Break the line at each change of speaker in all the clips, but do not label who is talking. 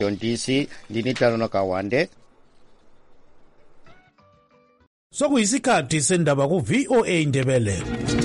DC Linitano Kawande.
Sokuyisikhathi sendaba ku VOA Indebele.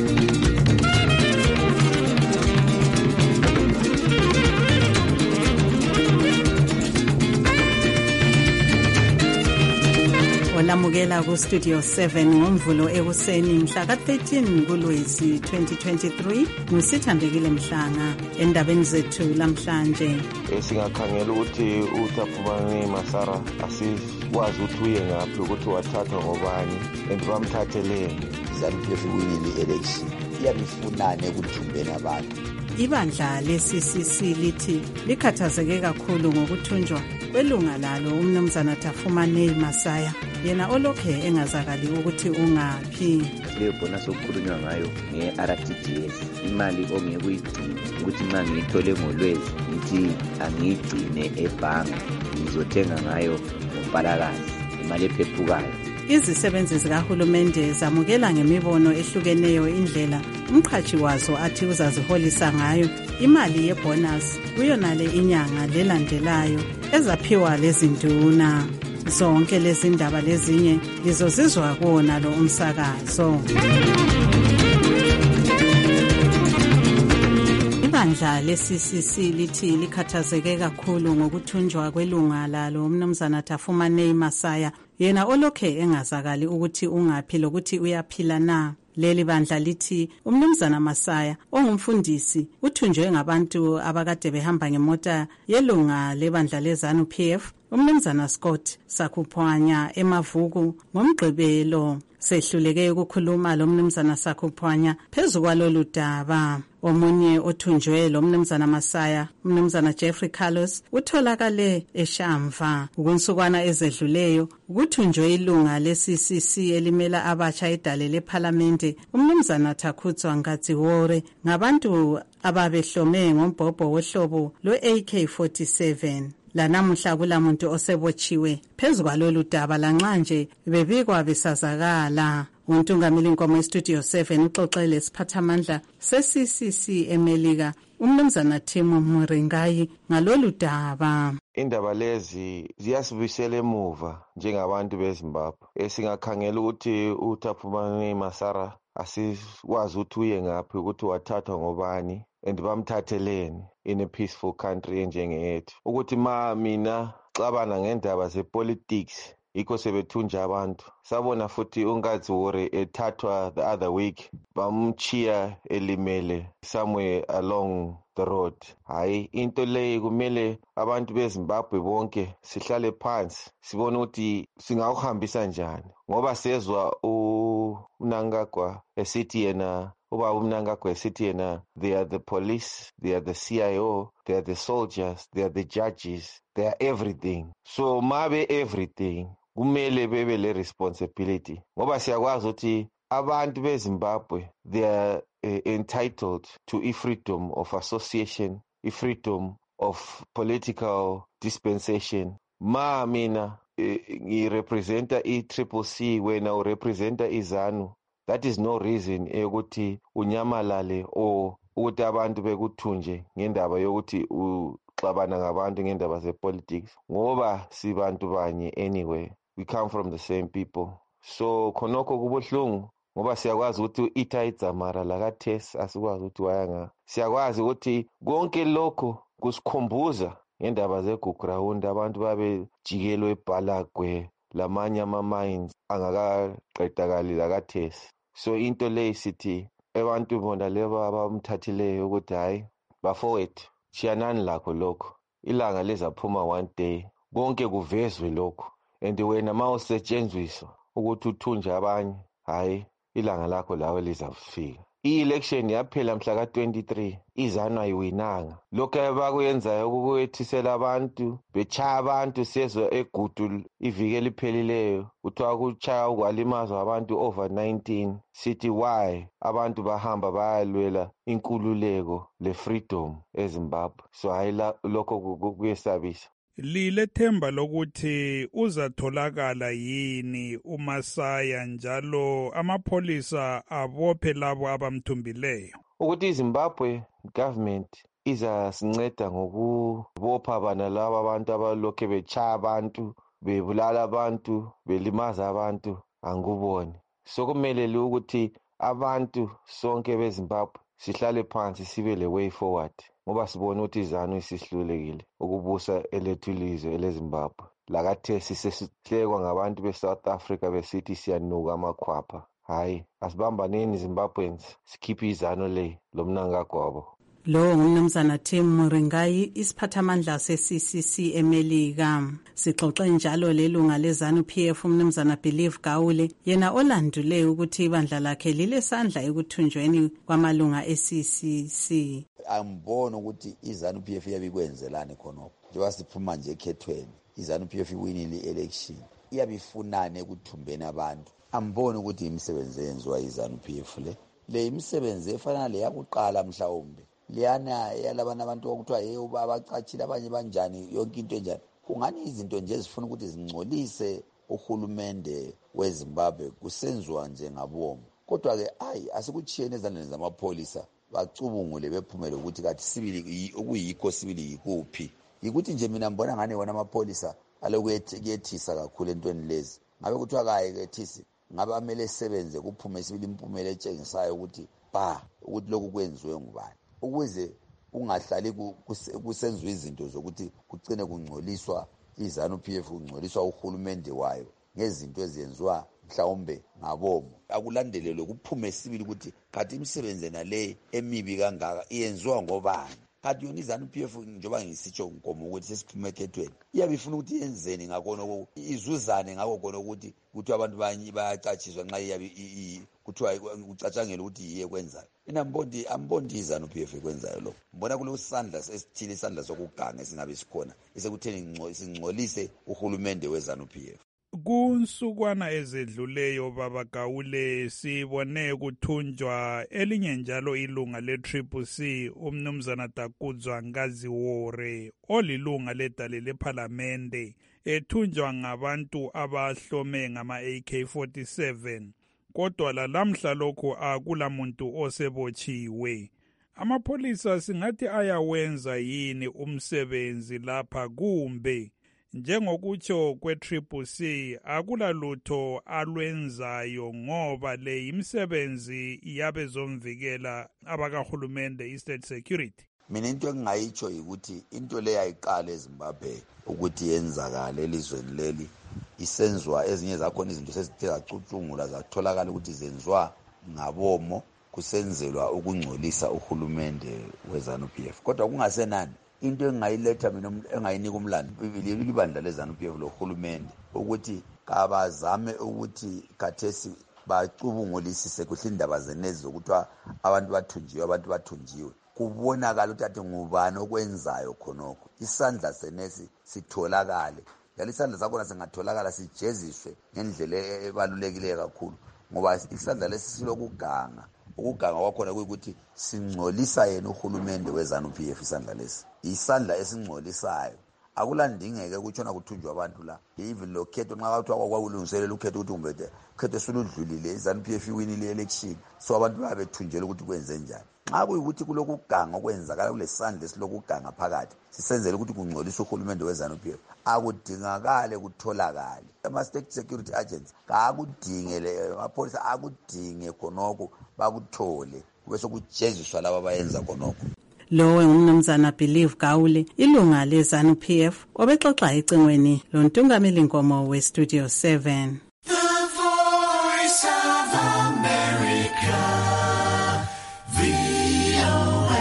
Olamukela ku Studio 7 ngomvulo ekuseni mhla ka-13 kuLwezi 2023 ngusithandekile Mhlanga endabeni zethu lamhlanje.
Singakhangela ukuthi uThaphumani Masara asikwazi ukuthi uye ngaphi ukuthi wathathwa ngobani and bamthatheleni.
ZANU-PF iwinile election iyamifunane ekuthumbeni abantu.
Ibandla le-CCC lithi likhathazeke kakhulu ngokuthunjwa kwelunga lalo umnumzana Thaphumani Masaya yena olokhe engazakali ukuthi ungaphi.
Leyo bonus okukhulunywa ngayo nge-RTGS imali ongeke uyigcine ukuthi nxa ngiyithole ngolwezi ngithi angiyigcine ebhange ngizothenga ngayo ngompalakazi imali ephephukayo.
Izisebenzi zikahulumende zamukela ngemibono ehlukeneyo indlela umqhatshi wazo athi uzaziholisa ngayo imali yebonus kuyonale inyanga lelandelayo ezaphiwa lezinduna. Zonke lezi ndaba lezinye lizozizwa kuwona lo umsakazo. Ibandla le-CCC lithi likhathazeke kakhulu ngokuthunjwa kwelunga lalo umnumzana Thaphumani Masaya yena olokhe engazakali ukuthi ungaphi lokuthi uyaphila na. Leli bandla lithi umnumzana Masaya ongumfundisi uthunjwe ngabantu abakade behamba ngemota yelunga lebandla leZANU-PF umnumzana Scott Sakuphwanya emavuku ngomgqibelo. Sehluleke ukukhuluma lo mnumzana Sakuphwanya phezu kwalolu daba. Omunye othunjwe lo mnumzana Masaya umnumzana Jeffrey Carlos utholakale eShamva. Ukunsukwana ezedluleyo ukuthunjwe ilunga le-CCC elimela abatsha edale leParlamente umnumzana Takhutswa Ngadziwore ngabantu ababehlome ngombhobho wohlobo lo-AK-47. Lanamuhla kulamuntu osebotshiwe phezu kwalolu daba lanxa nje bebikwa besazakala. Untungameli inkomo eStudio 7 uxoxele isiphathamandla se-CCC eMelika umnumzana Timo Muringayi ngalolu daba.
Indaba lezi ziyasibuyisela emuva njengabantu beZimbabwe. Singakhangela ukuthi uThaphumani Masara asikwazi ukuthi uye ngaphi ukuthi wathathwa ngobani and bamthatheleni in a peaceful country enjengeyethu. Ukuthi mina xabana ngendaba ze-politics yikho sebethunja abantu. Sabona futhi uNgadziwore ethathwa the other week bamchiya elimele somewhere along the road. Hayi into le kumele abantu beZimbabwe bonke sihlale phansi sibone ukuthi singawuhambisa njani ngoba sezwa uMnangagwa esithi yena ubaba uMnangagwa esithi yena they are the police, they are the CIO, they are the soldiers, they are the judges, they are everything. So mabe everything kumele bebe le responsibility ngoba siyakwazi ukuthi abantu beZimbabwe they are entitled to freedom of association, freedom of political dispensation. Mina ngirepresenta i-CCC wena urepresenta iZANU. That is no reason ukuthi unyamalale or ukuthi abantu bekuthunje ngendaba yokuthi uxabana ngabantu ngendaba ze-politics ngoba sibantu banye anyway. We come from the same people. So khonokho kubuhlungu ngoba siyakwazi ukuthi itha idzamara lakaThesi asikwazi ukuthi wayanga. Siyakwazi ukuthi konke lokho kusikhumbuza ngendaba zeGugurawund abantu babejikelwe eBhalagwe lamanye ama-mines angakaqedakali lakaThesi. So into le sithi abantu bona lebo abamthathileyo ukuthi hayi bafowethu shiyanani lakho lokho ilanga lizaphuma one day konke kuvezwe lokho and wena mawusetshenziswa ukuthi uthunje abanye hayi ilanga lakho lawe lizafika. I-election yaphela mhla ka-23 iZANU ayiwinanga. Lokho abakuyenzayo ukuyethisela abantu bechaya abantu sezwe eGudu iviki eliphelileyo kuthiwa kuchaya ukwalimazwa abantu over 19. Sithi why abantu bahamba bayalwela inkululeko le-freedom eZimbabwe. So hayi lokho kuyesabisa.
Lilethemba lokuthi uzatholakala yini uMasaya njalo amapholisa abophe labo abamthumbileyo
ukuthi iZimbabwe government izasinceda ngokubopha bana laba abantu abalokhe betshaya abantu, bebulala abantu, belimaza abantu, angikuboni. Sokumele ukuthi abantu sonke beZimbabwe sihlale phansi sibe le way forward, ngoba sibona ukuthi iZANU isihlulekile ukubusa elethu ilizwe eleZimbabwe. Lakathesi sesihlekwa ngabantu be-South Africa besithi siyanuka amakhwapha. Hayi, asibambaneni Zimbabweans, sikhiphe iZANU lo mnangagwabo.
Lo ngumnumzana Tim Muringai, isiphathamandla se-CCC eMelika. Sixoxe njalo lelunga leZANU-PF umnumzana Believe Gawule, yena olandule ukuthi ibandla lakhe lilesandla ekuthunjweni kwamalunga e-CCC.
Angibona ukuthi iZANU-PF iyabikwenzelani khonokho. Njengoba siphuma nje ekhethweni, iZANU-PF iwinile i-election, iyabifunane ekuthumbeni abantu. Angibona ukuthi imisebenzi eyenziwa iZANU-PF le imisebenzi efana le yakuqala mhlawumbe liyana yalabana abantu okuthiwa yebo abacatshile abanye banjani yonke into enjani. Kungani izinto nje ezifuna ukuthi zingcolise uhulumende weZimbabwe kusenziwa nje ngabomo. Kodwa-ke asikutshiyeni ezandleni zamapholisa bacubungule bephumele ukuthi kathi sibili okuyikho sibili yikuphi. Yikuthi nje mina mbona ngane wona amapholisa alokuyethisa kakhulu entweni lezi. Ngabe kuthiwa kayekethisi ngabe amele esebenze kuphume sibili impumela etshengisayo ukuthi ukuthi lokhu kwenziwe ngubani, ukuze kungahlali kusenziwa izinto zokuthi kugcine kungcoliswa iZANU-PF, kungcoliswa uhulumende wayo ngezinto ezenziwa mhlawumbe ngabomo. Akulandelelwe kuphume sibili ukuthi kathi imisebenzi nale emibi kangaka iyenziwa ngobani. Kathi yona iZANU-PF njengoba ngisitsho nkomo ukuthi sesiphume ekhethweni iyabifuna ukuthi yenzeni ngakho izuzane ngakho khona ukuthi abantu bayacatshiswa nxa kuthiwa ucatshangela ukuthi yiye kwenzayo. Mina ambondi iZANU-PF ekwenzayo lokho. Mbona kulesandla esithile, isandla sokuganga esingabe sikhona esekutheni singcolise uhulumende weZANU-PF.
Kunsukwana ezedluleyo baba Gawule sibone kuthunjwa elinye njalo ilunga le-CCC umnumzana Takudzwa Ngaziwore olilunga ledale lephalamende ethunjwa ngabantu abahlome ngama-AK-47 kodwa lalamhla lokhu akulamuntu osebotshiwe. Amapholisa singathi ayawenza yini umsebenzi lapha kumbe njengokutsho kwe-CCC akulalutho alwenzayo ngoba le imisebenzi yabezomvikela abakahulumende i-state security?
Mina into engingayitsho ukuthi into le yayiqala eZimbabwe ukuthi yenzakala elizweni leli isenziwa ezinye zakhona izinto sezithe zacutshungula zatholakala ukuthi zenziwa ngabomo kusenzelwa ukungcolisa uhulumende weZANU-PF. Kodwa kungasenani into engayiletha mina engayinika umlando ibandla leZANU-PF lohulumende ukuthi kabazame ukuthi kathesi bacubungulisise kuhle indaba zenezi zokuthi abantu bathunjiwe kubonakala ukuthi ade ngubani okwenzayo khonokho. Isandla senesi sitholakale, njalo isandla sakhona singatholakala sijeziswe ngendlela ebalulekileyo kakhulu, ngoba isandla lesi silokuganga. Ukuganga kwakhona kuyikuthi singcolisa yena uhulumende weZANU-PF. Isandla lesi isandla esingcolisayo. Akulandingeke ukutshona kuthunjwa abantu la. Even lo khetho nxa kwathiwa kwakulungiselela ukhetho ukuthi umbethe ukhetho suludlulile, iZANU-PF iwinile election, so abantu babethunjela ukuthi kwenze njani. Nxa kuyikuthi kulokuganga okwenzakala kulesandla esilokuganga phakathi sisenzele ukuthi kungcoliswe uhulumende weZANU-PF, akudingakale kutholakale ama-state security agents kakudingele amapholisa akudinge khonokho bakuthole kube sokujeziswa laba abayenza khonokho.
Lowe ngumnumzana Believe Gawule, ilunga leZANU-PF, obexoxa ecingweni lontungameli nkomo we-Studio 7.
The Voice of America, VOA.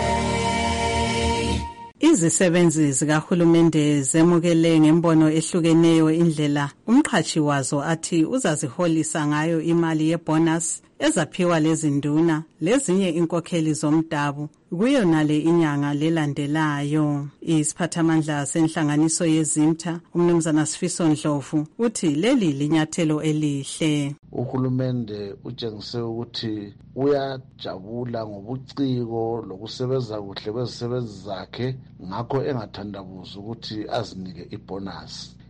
Izisebenzi zikahulumende zemukele ngembono ehlukeneyo indlela umqhashi wazo athi uzaziholisa ngayo imali yebonus ezaphiwa lezinduna lezinye inkokheli zomdabu kuyo nale inyanga lelandelayo. Isiphathamandla senhlanganiso yezimtha umnumzana Sifiso Ndlovu uthi leli linyathelo elihle.
Uhulumende utshengise ukuthi uyajabula ngobuciko lokusebenza kuhle kwezisebenzi zakhe, ngakho engathandabuza ukuthi azinike ibonus.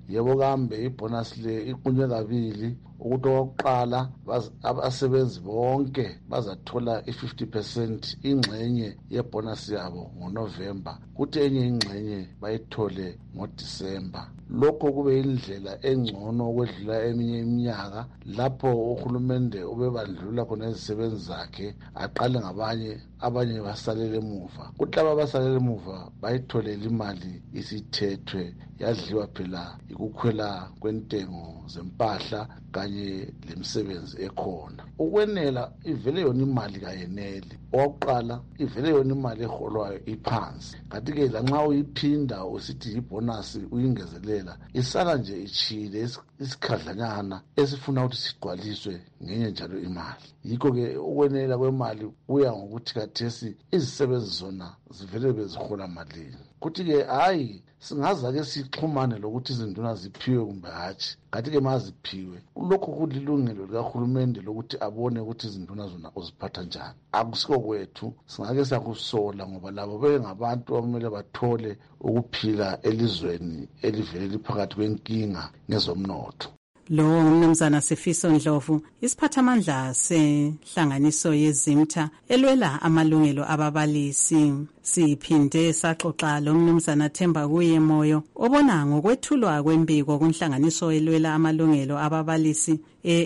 yebo kambe ibonus le iqunywe kabili ukuthi okokuqala abasebenzi bonke bazathola i-50% ingxenye yebonus yabo ngoNovember, kuthi enye ingxenye bayithole ngoDisemba. Lokho kube indlela engcono ukwedlula eminye iminyaka lapho uhulumende ubebandlula khona izisebenzi zakhe aqale ngabanye, abanye basalele emuva. Kuthi laba basalele emuva bayitholele imali isithethwe yadliwa phela ikukhwela kwentengo zempahla kanye lemisebenzi ekhona. Ukwenela ivele yona imali kayeneli. Okokuqala ivele yona imali eholwayo iphansi. Kanti-ke lanxa uyiphinda usithi yibonus uyingezelela, isala nje ichile isikhadlanyana esifuna ukuthi sigcwaliswe ngenye njalo imali. Yikho-ke ukwenela kwemali kuya ngokuthi kathesi izisebenzi zona zivele bezihola malini. Kuthi-ke hayi singaza-ke sixhumane lokuthi izinduna ziphiwe kumbe hatshi. Kanti-ke maziphiwe lokho kulilungelo likahulumende lokuthi abone ukuthi izinduna zona uziphatha njani. Akusiko kwethu singake sakusola ngoba labo bengabantu abamele bathole ukuphila elizweni elivele liphakathi kwenkinga ngezomnotho.
Lo umnumzana Sifiso Ndlovu, isiphathamandla senhlanganiso yeZimta elwela amalungelo ababalisi. Siphinde saxoxa lo mnumzana Themba Kuyemoyo obona ngokwethulwa kwembiko kunhlanganiso elwela amalungelo ababalisi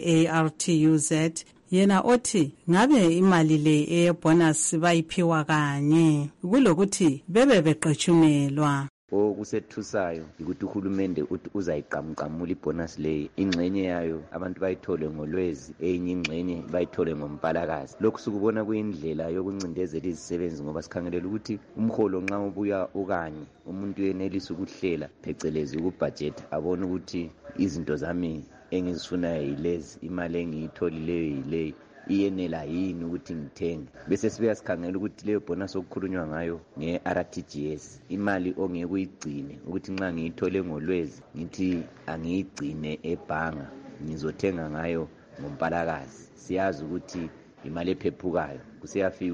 ARTUZ. Yena othi ngabe imali le eyebonus bayiphiwa kanye kulokuthi bebe beqetshunelwa.
Okusethusayo ukuthi uhulumende uthi uzayiqamqamula ibonus le, ingxenye yayo abantu bayithole ngolwezi, enye ingxenye bayithole ngompalakazi. Lokhu sikubona kuyindlela yokuncindezela izisebenzi ngoba sikhangelela ukuthi umholo nxa ubuya ukanye umuntu yenelisa ukuhlela phecelezi ukubudget, abone ukuthi izinto zami engizifunayo yilezi, imali engiyitholileyo yileyo, iyenela yini ukuthi ngithenge. Bese sibuya sikhangela ukuthi leyo bonus okukhulunywa ngayo nge-RTGS, imali ongeke uyigcine ukuthi nxa ngiyithole ngolwezi ngithi angiyigcine ebhanga ngizothenga ngayo ngompalakazi. Siyazi ukuthi imali ephephukayo kusiyafika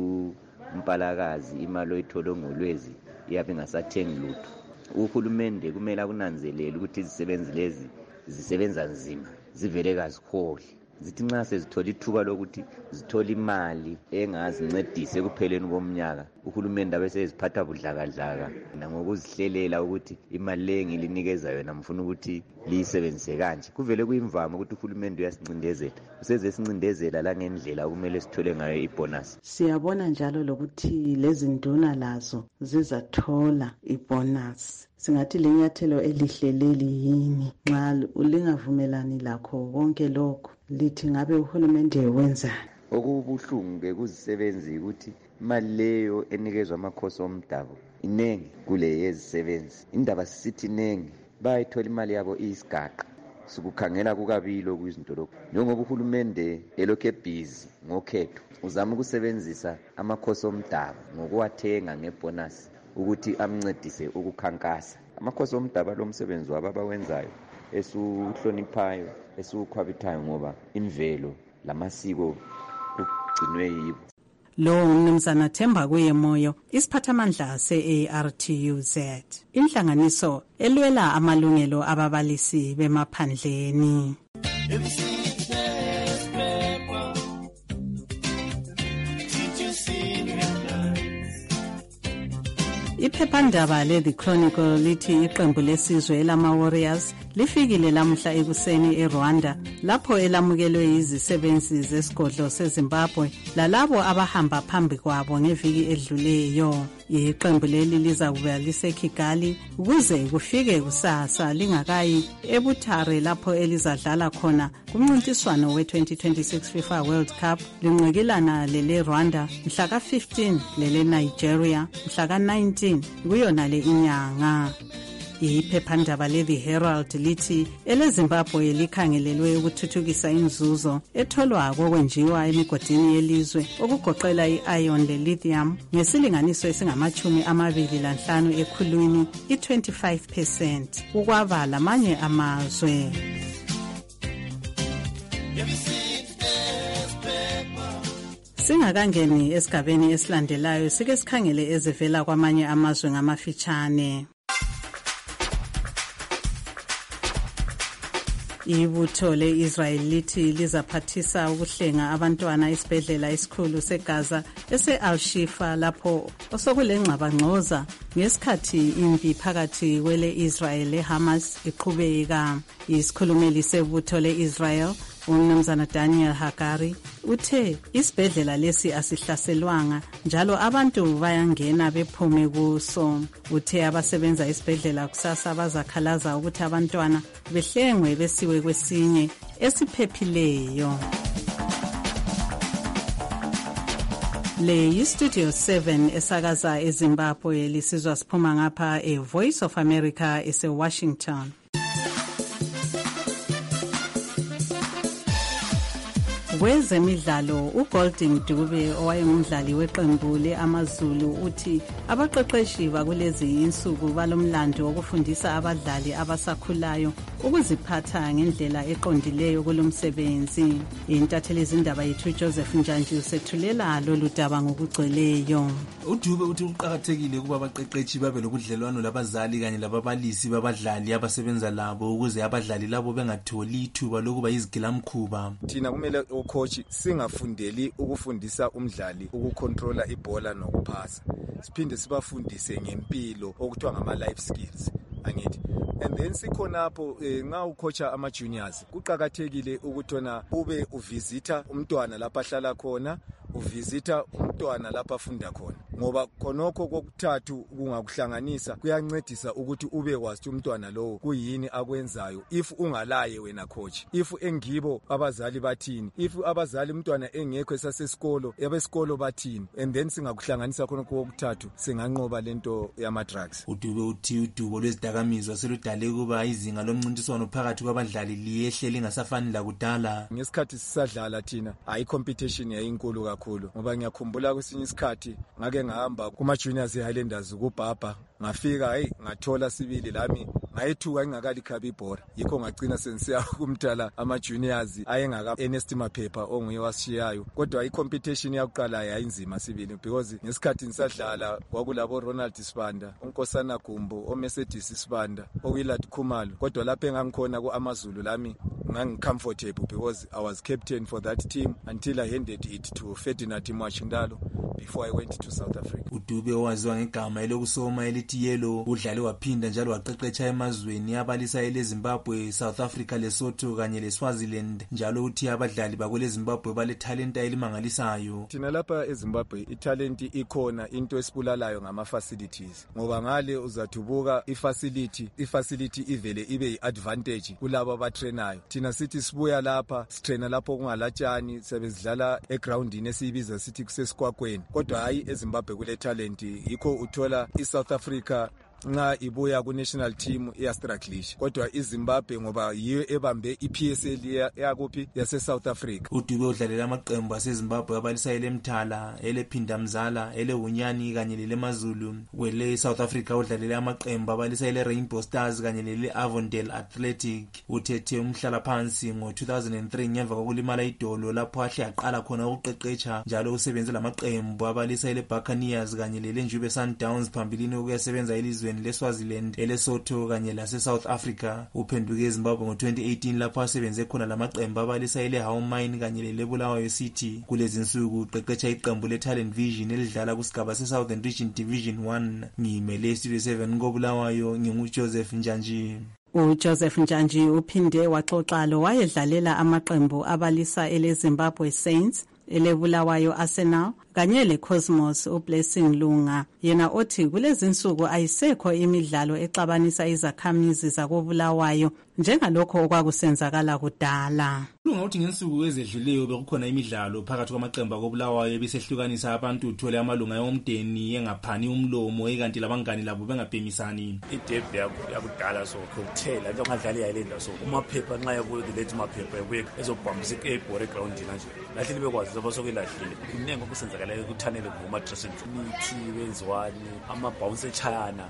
umpalakazi, imali oyithole ngolwezi iyabe ingasathengi lutho. Uhulumende kumele akunanzelele ukuthi izisebenzi lezi zisebenza nzima, zivele kazikholi. Zithi nxa sezithola ithuba lokuthi zithola imali engazincedisa ekupheleni komnyaka, uhulumende abese eziphatha budlakadlaka ngokuzihlelela ukuthi imali le ngilinikeza yona mfuna ukuthi liyisebenzise kanje. Kuvele kuyimvama ukuthi uhulumende uyasincindezela, usezesincindezela la ngendlela okumele sithole ngayo ibonus.
Siyabona njalo lokuthi lezi nduna lazo zizathola ibonus. Singathi lenyathelo elihle leli yini nxa ulingavumelani lakho konke lokho lithi ngabe uhulumende wenzani?
Okubuhlungu kuzisebenzi ukuthi imali leyo enikezwa amakhosi omdabu inengi kule yezisebenzi. Indaba sisithi inengi bayithola imali yabo iyisigaqa. Sikukhangela kukabili kwizinto lokho njengoba uhulumende elokhu ebhizi ngokhetho uzama ukusebenzisa amakhosi omdabu ngokuwathenga ngebonus ukuthi amncedise ukukhankasa. Amakhosi omdabu lo msebenzi wabo abawenzayo esuhloniphayo esukhwabithayo ngoba imvelo lamasiko ugcinwe yibo.
Lo umnumzana Themba Kuyemoyo, isiphathamandla se-ARTUZ, inhlanganiso elwela amalungelo ababalisi bemaphandleni. Iphephandaba le-The Chronicle lithi iqembu lesizwe elama-Warriors lifikile lamhla ekuseni eRwanda lapho elamukelwe yizisebenzi zesigodlo seZimbabwe lalabo abahamba phambi kwabo ngeviki edluleyo. Iqembu leli liza kuba liseKigali ukuze kufike kusasa lingakayi eButare lapho elizadlala khona kumncintiswano we-2026 FIFA World Cup linqikilana lele Rwanda mhla ka-15 lele Nigeria mhla ka-19 kuyona le inyanga. Iphephandaba le-The Herald lithi eleZimbabwe likhangelelwe ukuthuthukisa inzuzo etholwa kokwenjiwa emigodini yelizwe okugoqela i-iron le-lithium ngesilinganiso esingama-25 ekhulwini, i-25% ukwaba lamanye amazwe. Singakangeni esigabeni esilandelayo sike sikhangele ezivela kwamanye amazwe ngamafitshane. Ibutho le-Israel lithi lizaphathisa ukuhlenga abantwana esibhedlela esikhulu seGaza ese-Al-Shifa lapho osokulengxabangxoza ngesikhathi impi phakathi kwele-Israel le-Hamas iqhubeka. Isikhulumeli sebutho le-Israel uMnumzana Daniel Hagari uthe isibhedlela lesi asihlaselwanga njalo abantu bayangena bephume kuso. Uthe abasebenza isibhedlela kusasa bazakhalaza ukuthi abantwana behlengwe besiwe kwesinye esiphephileyo. Le yiStudio 7 esakaza eZimbabwe lisizwa siphuma ngapha eVoice of America ese-Washington. Kwezemidlalo uGolding Dube owayengumdlali weqembu le-AmaZulu uthi abaqeqeshi bakulezi insuku balomlando wokufundisa abadlali abasakhulayo ukuziphatha ngendlela eqondileyo kulomsebenzi. Intatheli izindaba yethu Joseph Njanji usethulela lolu daba ngokugcweleyo.
uDube uthi uqhakathekile kuba abaqeqeshi babe lokudlelwano labazali kanye lababalisi babadlali abasebenza labo ukuze abadlali labo bengatholi ithuba lokuba yizigilamkhuba.
Thina kumele coach singafundeli ukufundisa umdlali ukucontrola ibhola nokuphasa, siphinde sibafundise ngempilo okuthiwa ngama life skills angithi. And then sikhonapho nxa ucoacha ama juniors kuqhakathekile ukuthona ube uvisita umntwana lapha ahlala khona, uvisita umntwana lapha afunda khona, ngoba khonokho kokuthathu kungakuhlanganisa kuyancedisa ukuthi ube wazi umntwana lowo kuyini akwenzayo. If ungalaye wena coach, if engibo abazali bathini, if abazali umntwana engekho esasesikolo yabesikolo bathini, and then singakuhlanganisa khonokho kokuthathu singanqoba lento yama drugs.
uDube uthi udubo lwezidakamizwa seludale kuba izinga lomncintiswano phakathi kwabadlali liyehle lingasafani lakudala.
Ngesikhathi sisadlala thina ayi competition yayinkulu kakhulu, ngoba ngiyakhumbula kwesinye isikhathi ngake ngahamba kuma juniors eHighlanders kubhaba, ngafika ngathola sibili lami ngayithuka ngingakalikhabi ibhora, yikho ngagcina sensiya kumdala ama juniors ayengaka Ernest Maphepha onguye wasishiyayo. Kodwa i-competition yakuqala yayinzima sibili because ngesikhathi nisadlala kwakulabo Ronald Sibanda, uNkosana Gumbo, oMercedes Sibanda, oWillard Khumalo. Kodwa lapho engangikhona ku-AmaZulu lami ngangicomfortable because I was captain for that team until I handed it to Ferdinand Mwachindalo before I went to South Africa.
uDube owaziwa ngegama elokusoma elithi Yellow udlale waphinda njalo waqeqetsha emazweni abalisa eleZimbabwe, South Africa, Lesotho kanye leSwaziland. Njalo uthi abadlali bakule Zimbabwe bale talent elimangalisayo.
Thina lapha eZimbabwe italent ikhona, into esibulalayo ngama facilities, ngoba ngale uzathubuka ifacility ivele ibe advantage kulabo abatrainayo. Thina sithi sibuya lapha sitraina lapho kungalatshani, sebezidlala egroundini esibiza sithi kusesikwakweni. Kodwa hayi eZimbabwe kule talent, yikho uthola iSouth Africa nxa ibuya ku national team iyastrugglisha, kodwa iZimbabwe ngoba yiyo ebambe iPSL yakuphi yase South Africa.
uDube udlalela amaqembu aseZimbabwe abalisa eleMthala, elePhindamzala, eleHunyani kanye leleMazulu. Kwele South Africa udlalela amaqembu abalisa eleRainbow Stars kanye leleAvondale Athletic. Uthethe umhlala phansi ngo-2003 ngemva kokulimala idolo lapho ahle aqala khona ukuqeqetsha, njalo usebenze lamaqembu abalisa eleBuccaneers kanye leLenjube Sundowns phambilini ukuyasebenza elizweni leSwaziland, eLesotho kanye lase-South Africa. Uphenduke eZimbabwe ngo-2018 lapho asebenze khona lamaqembu abalisa eleHowmine kanye leleBulawayo City. Kulezi insuku uqeqetsha iqembu leTalent Vision elidlala kusigaba seSouthern Region Division 1. Ngimele Studio 7 koBulawayo, nginguJoseph Njanji.
uJoseph Njanji uphinde waxoxa lo wayedlalela amaqembu abalisa eleZimbabwe Saints, eleBulawayo Arsenal kanye leCosmos uBlessing Lunga. Yena othi kulezi insuku ayisekho imidlalo exabanisa izakhamizi zakobulawayo njengalokho okwakusenzakala kudala.
Lunga uthi ngensuku ezedluleyo bekukhona imidlalo phakathi kwamaqembu akobulawayo ebesehlukanisa abantu, uthole amalunga yomndeni engaphani umlomo ikanti labangani labo bengabhemisani.
Idebe yakudala so kuthela into ngadlali yayilinda so uMaphepha nxa yabuye kulethi Maphepha yabuye ezobhambisa ibhora egroundini kanje lahle libekwazi loba sokulahlile kuningi okusenzakalayo kuthanele ngoma dressing mithi wenziwani amabhounce echayana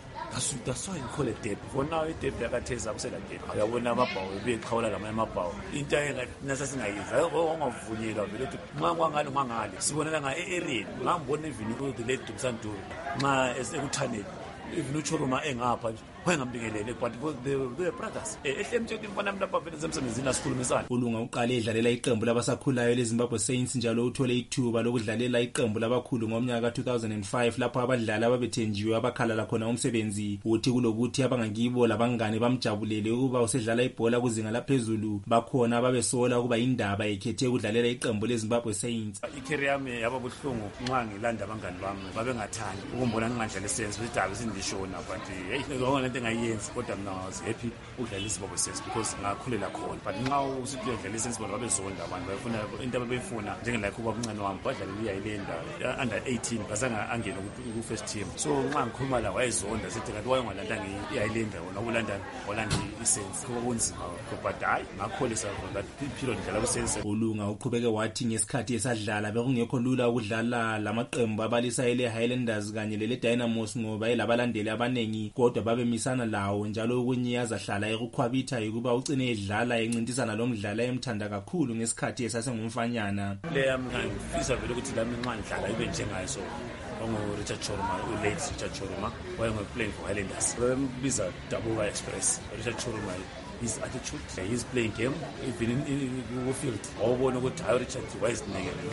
so you call it debe. For now idebe yakatheza kusela debe uyabona amabhawu beqhawula lamanye amabhawu into nasa singayiza ongavunyelwa vele ukuthi ngangale sibonela area ngambona even ku the late Dubsanduru ma esekuthanele even uChoroma engapha wayengambingelele but they were brothers ehle emtshekini mfana yami lapha vele zemsebenzini asikhulumisana.
uLunga uqale edlalela iqembu labasakhulayo leZimbabwe Saints njalo uthole ithuba lokudlalela iqembu labakhulu ngomnyaka ka2005 lapho abadlali ababethenjiwe abakhalala khona umsebenzi. uthi kulokuthi abangakibo labangane bamjabulele ukuba usedlala ibhola kuzinga laphezulu bakhona ababesola ukuba indaba ekhethe ukudlalela iqembu leZimbabwe Saints.
icareer yami yaba buhlungu nxa ngilanda abangane bami babengathandi ukumbona ngingadlala iSaints bedaba sindishona but hey ngona into engayenzi kodwa mina was happy ukudlala iZimbabwe Saints because ngakhulela khona but nxa usithi udlala iSaints bona babezonda abantu bayifuna into ababeyifuna njengelike kuba umncane wami badlala iYilenda under 18 basanga angena ku first team so nxa ngikhuluma la wayezonda sithi kanti wayengalanda ngeYilenda wona uLondon Holland iSaints kuba kunzima but hayi ngakholisa that period ngidlala kuSaints.
uLunga uqhubeke wathi ngesikhathi esadlala bekungekho lula ukudlala lamaqembu abalisa ele Highlanders kanye lele Dynamos ngoba elabalandeli abanengi kodwa babemisana lawo njalo okunye yazahlala ekukhwabitha ukuba ugcine edlala encintisana lomdlala emthanda kakhulu ngesikhathi esasengumfanyana.
le yami ngifisa vele ukuthi lami nxa ngidlala ibe njengayo so Richard Choruma, late Richard Choruma, playing for Highlanders. Biza Dabuga Express. Richard Choruma, his attitude, he's playing game, even in the field. All one of the Richard Wise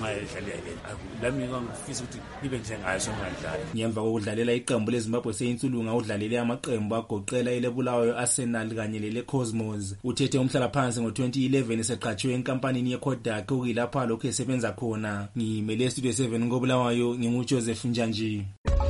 ngemva kokudlalela iqembu leZimbabwe Saints uLunga udlalele amaqembu agoqela elebulawayo Arsenal kanye lele Cosmos. Uthethe umhlala phansi ngo2011 eseqhatshwe enkampanini yeKodak okuyilapha lokho esebenza khona. Ngimele Studio 7 ngobulawayo nginguJoseph Njanji.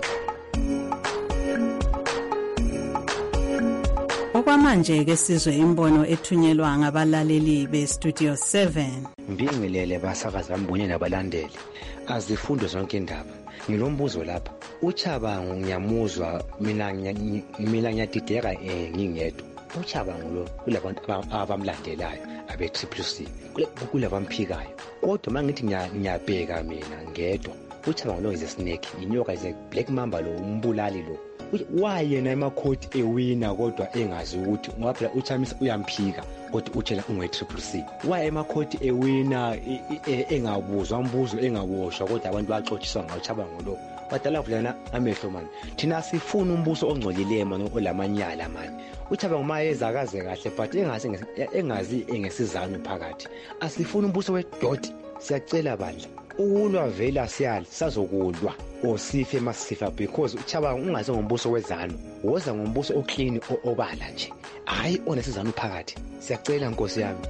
Okwamanje ke sizwe imbono ethunyelwa ngabalaleli beStudio 7.
Mbingelele basakaza mbunye nabalandeli. Azifundo zonke indaba. Ngilombuzo lapha. Uchabango ngiyamuzwa mina ngiyadideka ngingedwa. Uchabango lo kulabantu abamlandelayo abe Triple C. Kulabamphikayo. Kodwa mangithi ngiyabheka mina ngedwa. Uchabango lo is a snake. Inyoka is a black mamba lo umbulali lo. Wayena emakhoti ewina kodwa engazi ukuthi ngoba uChamisa uyamphika kodwa utshela unge-Triple C. Waye emakhoti ewina engabuzwa umbuzo engawoshwa kodwa abantu baxotshiswa ngawuchabango lo. Badala vulana amehlo manje. Thina sifuna umbuso ongcolileyo manje olamanyala manje. Uchabango mayeza akaze kahle but engazi engesizano phakathi. Asifuna umbuso wedoti. Siyacela bandla. Ukulwa vela siyali sazokulwa osife masifa because uchabango ungaze ngombuso wezano woza ngombuso oclean obala nje hayi onesizano phakathi. Siyacela Nkosi yami.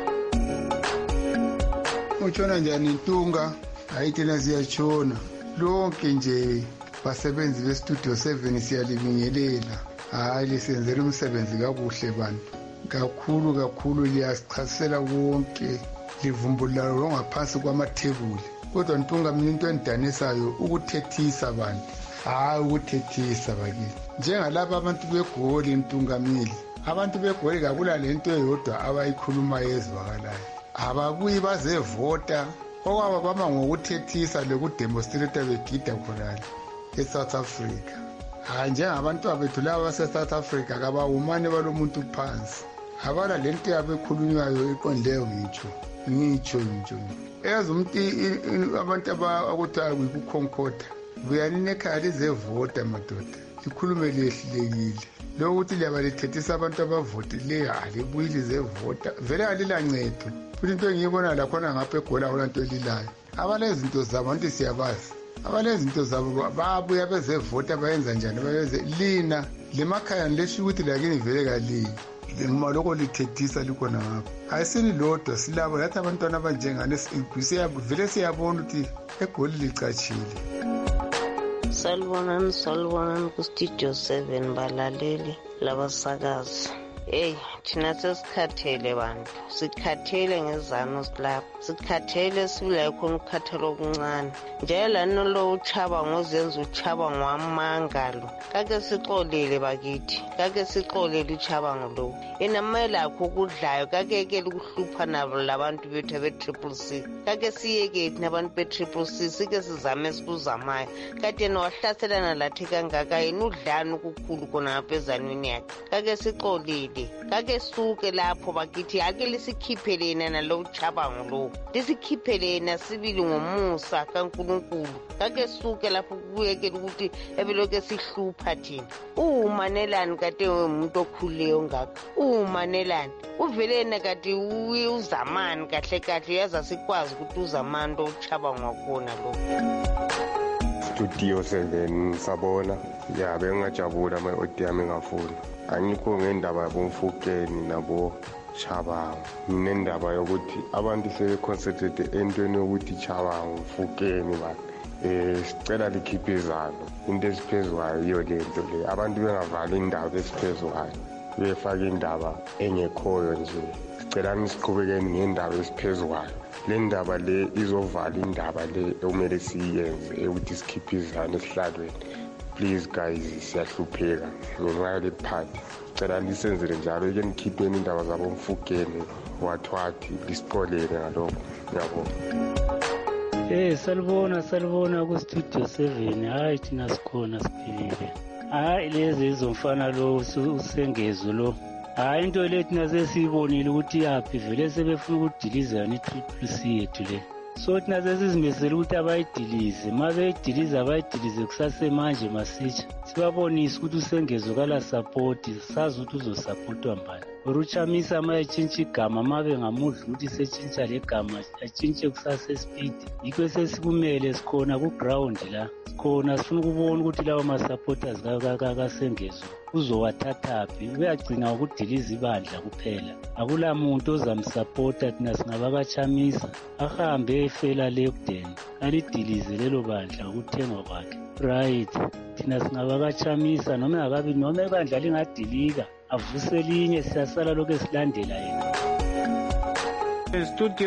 Utshona njani Ntunga? Hayi thina siyachona lonke nje basebenzi beStudio 7 siyalibingelela. Hayi lisenzela umsebenzi kakuhle bantu kakhulu liyasichasela wonke livumbula ngaphansi kwamathebuli. Kodwa Ntunga mina into endanisayo ukuthethisa abantu. Hayi ukuthethisa bakithi. Njengalabo abantu begoli Ntungamili. Abantu begoli kakula lento eyodwa abayikhuluma yezwakalayo. Ababuyi bazevota okwaba bama ngokuthethisa lokudemonstrate begida khonale eSouth Africa. Hayi njengabantu abethu laba baseSouth Africa kabawumane balomuntu phansi. Abala lento yabekhulunywayo iqondileyo ngitsho. Eyazumuntu abantu abakuthiwa kuyikukhonkhotha buyanini ekhaya lizevota madoda likhulume lehlulekile lokuthi liyabalithethisa abantu abavotileyo alibuyi lizevota vele alilancedo futhi into engiyibona lakhona ngapha eGola olanto elilayo abalezinto zabantu siyabazi abalezinto zabo babuya bezevota bayenza njani bayenze lina lemakhaya lesho ukuthi lakini vele kali ngimaloko lithethisa likhona ngapha ayisini lodwa silabo yathi abantwana abanjengane vele siyabona ukuthi eGoli licatshile.
Salibonani kuStudio 7 balaleli labasakazi. Thina sesikhathele bantu sikhathele ngezano silapha sikhathele sibulayo khona ukukhathala okuncane njalo lana lo uchabango ozenza uchabango wamangalo kake sixolele bakithi kake sixolele uchabango lo enamela lakho ukudlayo kakekele ukuhlupha nabo labantu bethu be-Triple C kake siyeke nabantu be-Triple C sike sizame sikuzamayo kade nowahlaselana lathi kangaka yena udlana ukukhulu khona ngapha ezanweni yakhe kake sixolele friday kake suke lapho bakithi ake lisikhiphe lena nalo chabango lo lisikhiphe lena sibili ngomusa kaNkulunkulu kake suke lapho kuyekela ukuthi ebeloke sihlupha thina uManelani kade umuntu okhuleyo ngakho uManelani uvelena kade uzamani kahle kahle yaza sikwazi ukuthi uzamani lo chabango wakona lo
Studio 7 sabona ya bengajabula ama-odi yami ngafuni angikho ngendaba yabomfukeni nabo Chabango nendaba yokuthi abantu sebeconcentrate entweni yokuthi Chabango mfukeni sicela likhiphe izalo into esiphezwayo iyo lento le abantu bengavali indaba esiphezwayo befaka indaba engekhoyo nje sicela nisiqhubekeni ngendaba esiphezwayo le ndaba le izovala indaba le ekumele siyenze ukuthi sikhiphe izalo esihlalweni please guys siyahlupheka ngenxa le party cela lisenzele njalo ike nikhipheni indaba zabomfukeni wathwathi lisiqolele ngalokho ngiyabonga
salibona ku Studio 7 hayi thina sikhona siphilile hayi lezi izomfana lo usengezo lo hayi into le thina sesiyibonile ukuthi yaphi vele sebefuna ukudiliza ni-3C yethu le so thina sesizimesela ukuthi abayidilize ma beyidilize abayidilize kusasemanje masitsha sibabonise ukuthi usengezo kala support sazi ukuthi uzosupportwa mbani uruchamisa ama etshintsha igama ma bengamudla ukuthi setshintsha le gama atshintshe kusasespeed yikho sesikumele sikhona ku-ground la sikhona sifuna ukubona ukuthi lawo ma-supporters kasengezo uzowathathaphi uyagcina ukudiliza ibandla kuphela akula muntu ozamsupporta thina singabakachamisa ahambe efela leokden alidilize lelo bandla ukuthengwa kwakhe right thina singabakachamisa noma engakabi noma ibandla lingadilika avuse linye siyasala lokho esilandela yena
Studio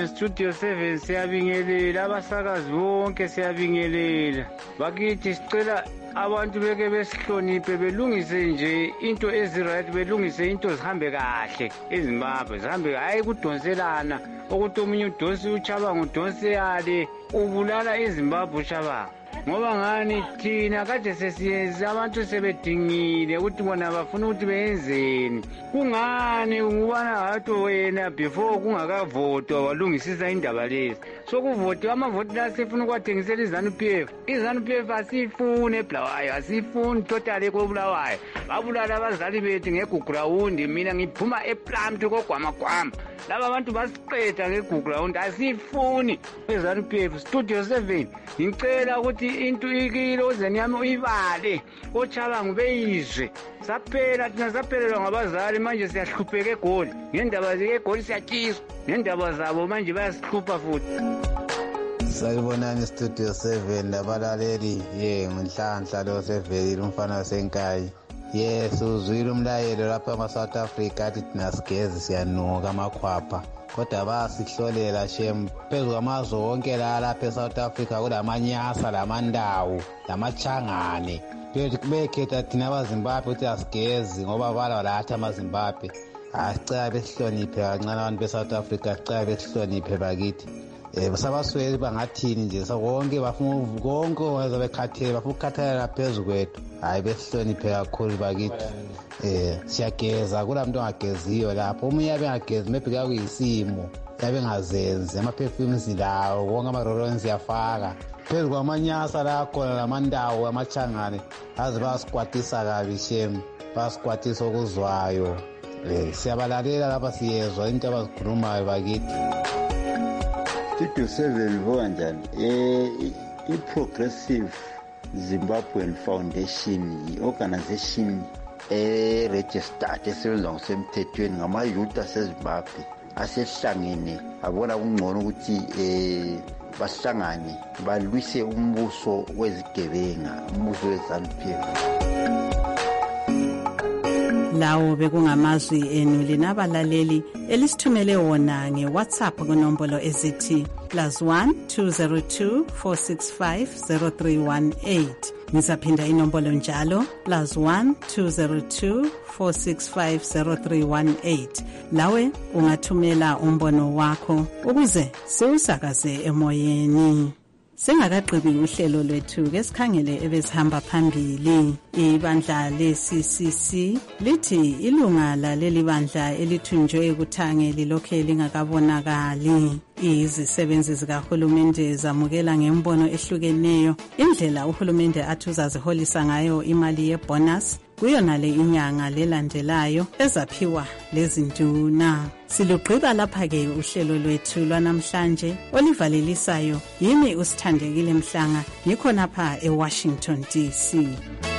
7 siyabingelela abasakazi bonke siyabingelela bakithi sicela abantu beke besihloniphe belungise nje into eziright belungise into zihambe kahle eZimbabwe zihambe hayi kudonselana ukuthi omunye udonsi uChabango udonse yale ubulala eZimbabwe uChabango ngoba ngani thina kade sesiyenza abantu sebedingile ukuthi bona bafuna ukuthi benzeni kungani ngubana hatho wena before kungakavotwa walungisisa indaba lezi sokuvotwa amavoti la sifuna ukwathengisela iZANU-PF asifune eBulawayo asifuni totally koBulawayo babulala abazali bethu ngeGugurawundi mina ngiphuma ePlumtree koGwamagwama laba abantu basiqeda ngeGugurawundi asifuni iZANU-PF Studio 7 ngicela ukuthi into ikilozeni yami uyibale oChabango beyizwe saphela thina saphelelwa ngabazali manje siyahlupheka eGoli ngendaba zeGoli siyatshiswa ngendaba zabo manje bayasihlupha futhi
Salibonani Studio 7 abalaleli ngenhlanhla lo sevelile umfana wasenkayi uzwile umlayelo lapha eSouth Africa athi thina sigezi siyanuka amakhwapha kodwa basihlolela shem phezu kwamazwe wonke lapha eSouth Africa kulamanyasa lamandawo lamachangane bekhetha thina abaZimbabwe ukuthi asigezi ngoba bala lathi amaZimbabwe asicela besihloniphe kancane abantu beSouth Africa sicela besihloniphe bakithi basabasweli bangathini nje sonke bafuna konke waze bekhathele bafuna ukukhathalela phezu kwethu hayi besihloniphe kakhulu bakithi siyageza kulamuntu ongageziyo lapho omunye yabe ngagezi maybe kakuyisimo yabe ngazenzi ama-perfumes lawo konke amaroloni siyafaka phezu kwamanyasa la khona lamandawo amachangane aze bayasikwatisa kabi shem bayasikwatisa okuzwayo siyabalalela lapha siyezwa into abazikhulumayo bakithi
Studio 7 vokanjani i-Progressive Zimbabwean Foundation i-organization registered esebenza ngosemthethweni ngama-youth aseZimbabwe asehlangene abona kungcono ukuthi basihlangane balwise umbuso wezigebenga umbuso weZANU-PF
lawo bekungamazwi enu linabalaleli elisithumele wona ngeWhatsApp kunombolo ezithi +1 202 465 0318 ngizaphinda inombolo njalo +1 202 465 0318 lawe ungathumela umbono wakho ukuze siwusakaze emoyeni. Singakaqebi uhlelo lwethu ke sikhangele ebesihamba phambili. Ibandla le-CCC lithi ilunga laleli bandla elithunjwe kuthange lilokhe lingakabonakali. Izisebenzi zikahulumende zamukela ngembono ehlukeneyo indlela uhulumende athi uzaziholisa ngayo imali yebonus kuyona le inyanga lelandelayo ezaphiwa lezinduna. Silugqiba lapha-ke uhlelo lwethu lwanamhlanje olivalelisayo yimi uSithandekile Mhlanga ngikhonapha eWashington DC.